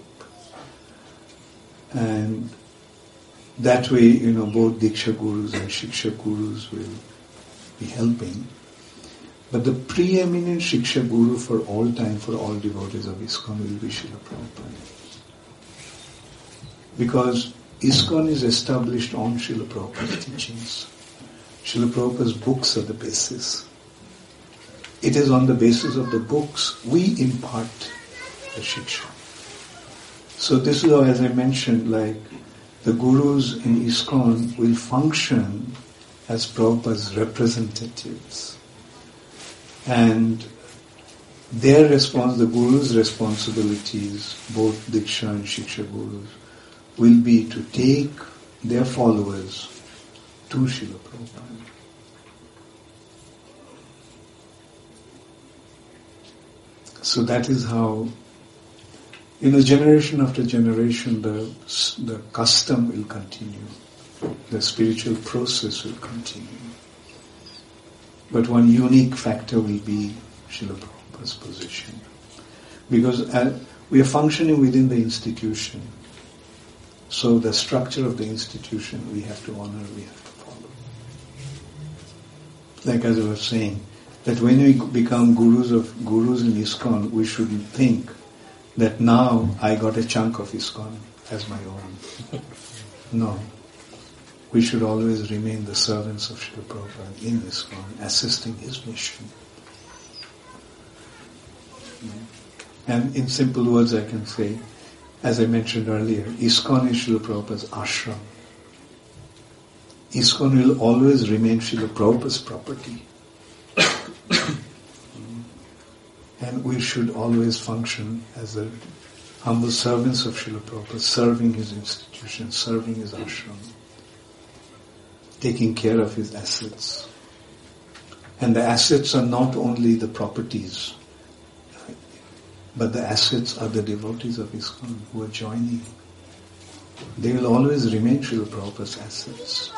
And that way, both Diksha Gurus and Shiksha Gurus will be helping. But the preeminent Shiksha Guru for all time, for all devotees of ISKCON will be Srila Prabhupada. Because ISKCON is established on Srila Prabhupada's teachings. Srila Prabhupada's books are the basis. It is on the basis of the books we impart the Shiksha. So this is how, as I mentioned, the Gurus in ISKCON will function as Prabhupada's representatives. And their the Guru's responsibilities, both Diksha and Shiksha Gurus, will be to take their followers to Srila Prabhupada. So that is how, generation after generation, the custom will continue. The spiritual process will continue. But one unique factor will be Srila Prabhupada's position. Because we are functioning within the institution. So the structure of the institution we have to honor, we have to follow. Like as I was saying, that when we become gurus in ISKCON, we shouldn't think that now I got a chunk of ISKCON as my own. No. We should always remain the servants of Srila Prabhupada in ISKCON, assisting his mission. And in simple words I can say, as I mentioned earlier, ISKCON is Srila Prabhupada's ashram. ISKCON will always remain Srila Prabhupada's property. And we should always function as the humble servants of Srila Prabhupada, serving his institution, serving his ashram, taking care of his assets. And the assets are not only the properties, but the assets are the devotees of ISKCON who are joining. They will always remain Srila Prabhupada's assets.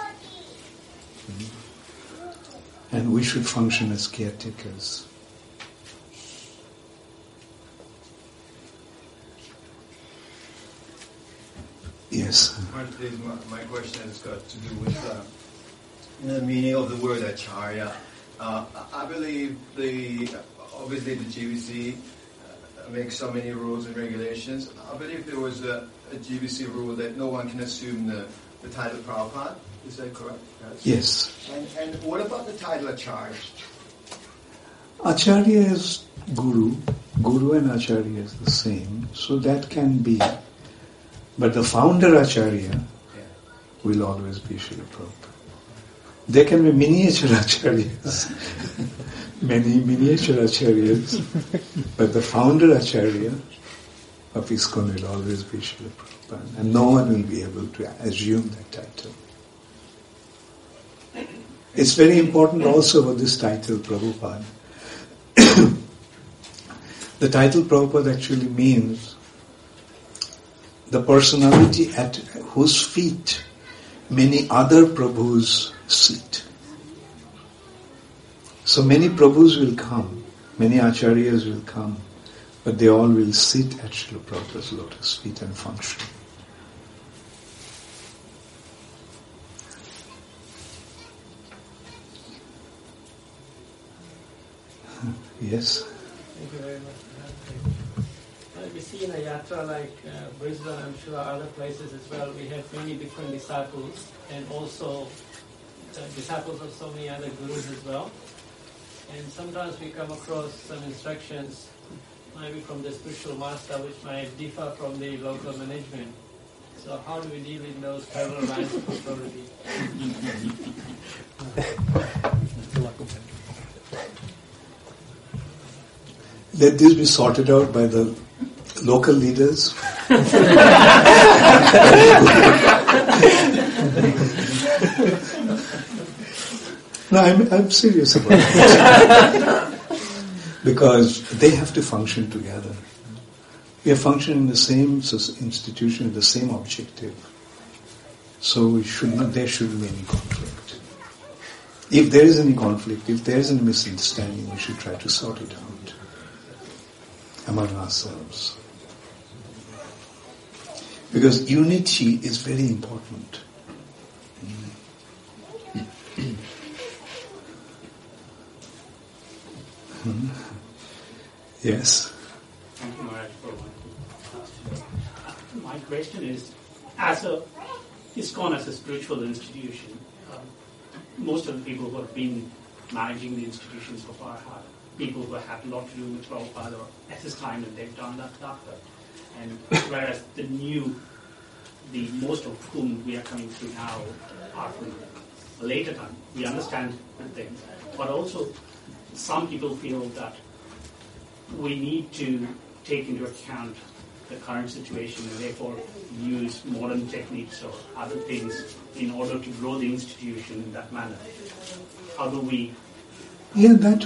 And we should function as caretakers. Yes. My question has got to do with the meaning of the word acharya. I believe obviously the GBC makes so many rules and regulations. I believe there was a GBC rule that no one can assume the title Prabhupada. Is that correct? Yes. And what about the title Acharya? Acharya is Guru. Guru and Acharya is the same. So that can be. But the founder Acharya will always be Srila Prabhupada. There can be miniature Acharyas, many miniature Acharyas, but the founder Acharya of ISKCON will always be Srila Prabhupada. And no one will be able to assume that title. It's very important also for this title, Prabhupada. The title Prabhupada actually means the personality at whose feet many other Prabhus sit. So many Prabhus will come, many Acharyas will come, but they all will sit at Srila Prabhupada's lotus feet and function. Yes? Thank you very much. We see in a yatra like Brisbane, I'm sure other places as well, we have many different disciples and also disciples of so many other gurus as well. And sometimes we come across some instructions, maybe from the spiritual master, which might differ from the local management. So how do we deal in those parallel lines of authority? Let this be sorted out by the local leaders. No, I'm serious about it. Because they have to function together. We are functioning in the same institution, with the same objective. So there shouldn't be any conflict. If there is any conflict, if there is any misunderstanding, we should try to sort it out among ourselves. Because unity is very important. Yes. Thank you, Maharaj, for my question is, as ISKCON as a spiritual institution, most of the people who have been managing the institution so far are people who have a lot to do with Prabhupada or at his time, and they've done that after. And whereas the most of whom we are coming through now are from a later time. We understand the things, but also some people feel that we need to take into account the current situation and therefore use modern techniques or other things in order to grow the institution in that manner. How do we? Yeah, that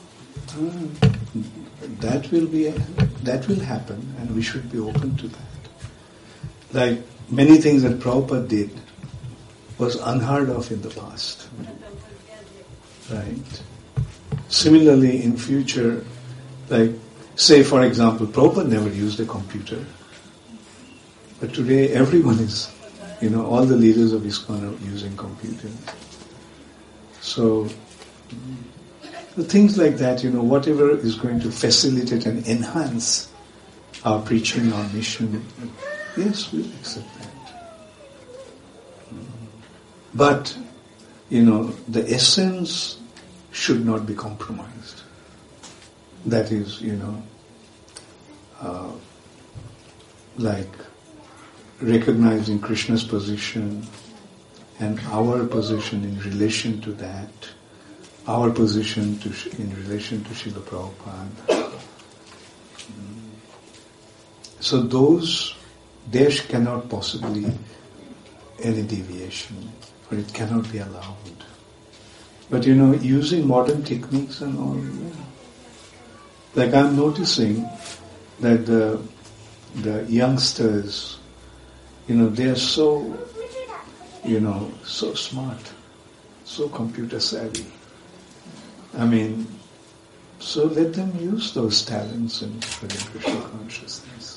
will happen, and we should be open to that. Like many things that Prabhupada did was unheard of in the past. Right? Similarly, in future, like, say for example, Prabhupada never used a computer. But today everyone is, all the leaders of ISKCON are using computers. So, So things like that, whatever is going to facilitate and enhance our preaching, our mission, yes, we'll accept that. But, the essence should not be compromised. That is, like recognizing Krishna's position and our position in relation to that, our position in relation to Srila Prabhupada. So there cannot possibly any deviation, or it cannot be allowed. But using modern techniques and all, like I'm noticing that the youngsters, they are so, so smart, so computer savvy. So let them use those talents in spreading Krishna consciousness.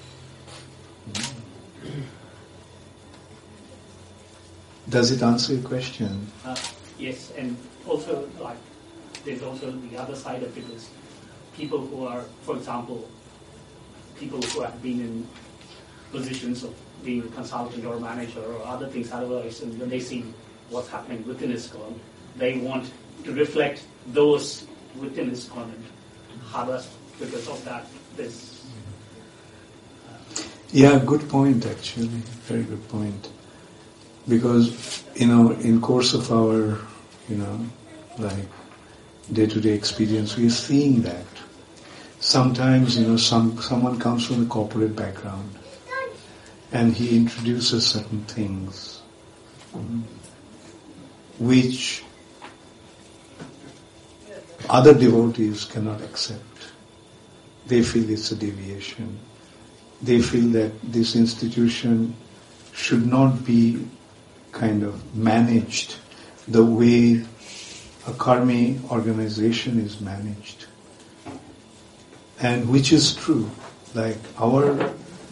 Does it answer your question? Yes, and also there's also the other side of it is people who are, for example, people who have been in positions of being a consultant or manager or other things otherwise, and when they see what's happening within ISKCON, they want to reflect those within ISKCON and harvest because of that. Yeah, good point actually, very good point. Because, in course of our, like day-to-day experience, we are seeing that. Sometimes, someone comes from a corporate background and he introduces certain things which other devotees cannot accept. They feel it's a deviation. They feel that this institution should not be kind of managed the way a karmi organization is managed. And which is true. Like our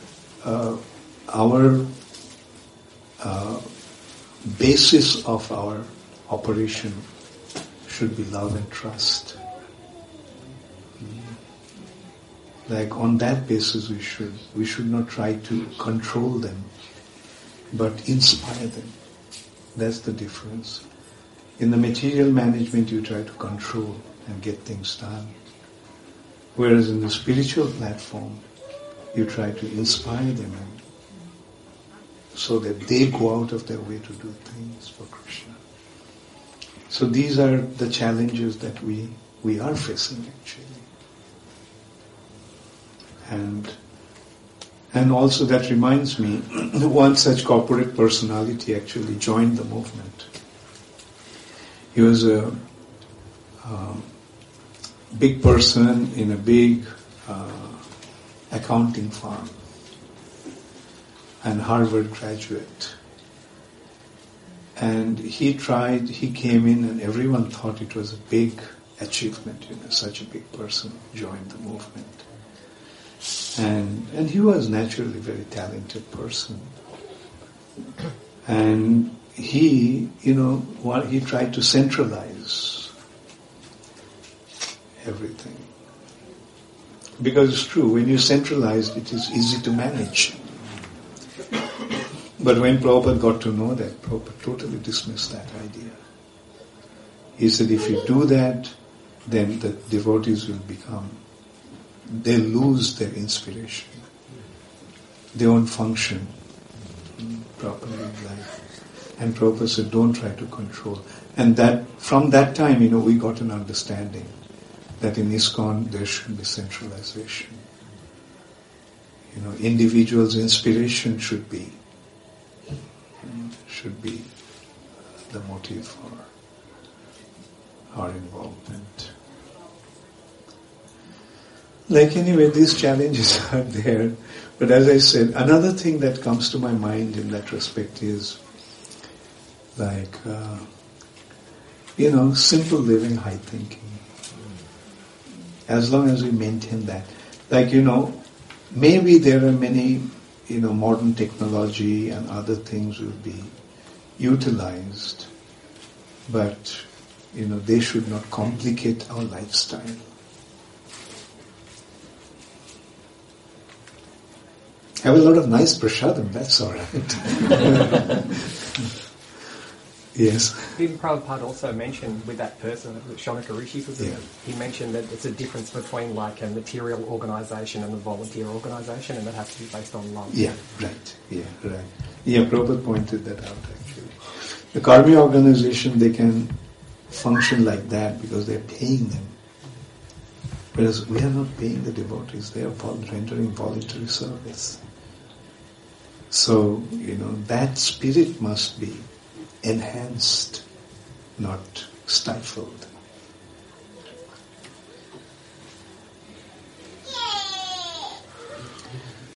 basis of our operation should be love and trust. Like on that basis we should not try to control them, but inspire them. That's the difference. In the material management you try to control and get things done. Whereas in the spiritual platform you try to inspire them so that they go out of their way to do things for Krishna. So these are the challenges that we are facing actually. And also that reminds me, one such corporate personality actually joined the movement. He was a big person in a big accounting firm and Harvard graduate. And he came in and everyone thought it was a big achievement, such a big person joined the movement. And he was naturally a very talented person. And he tried to centralize everything. Because it's true, when you centralize, it is easy to manage. But when Prabhupada got to know that, Prabhupada totally dismissed that idea. He said, if you do that, then the devotees will they lose their inspiration. They won't function properly in life. And Prabhupada said, don't try to control. And that from that time, we got an understanding that in ISKCON there should be centralization. Individuals' inspiration should be the motive for our involvement. Anyway, these challenges are there. But as I said, another thing that comes to my mind in that respect is simple living, high thinking. As long as we maintain that. Maybe there are many, modern technology and other things will be utilized, but they should not complicate our lifestyle. Have a lot of nice prasadam, that's all right. Yes. Didn't Prabhupada also mention with that person, Shonaka Rishi, Yeah. he mentioned that it's a difference between like a material organisation and a volunteer organisation, and that has to be based on love. Yeah, right. Yeah, right. Yeah, Prabhupada pointed that out actually. The Karmi organization, they can function like that because they're paying them. Whereas we are not paying the devotees, they are rendering voluntary service. So, that spirit must be enhanced, not stifled.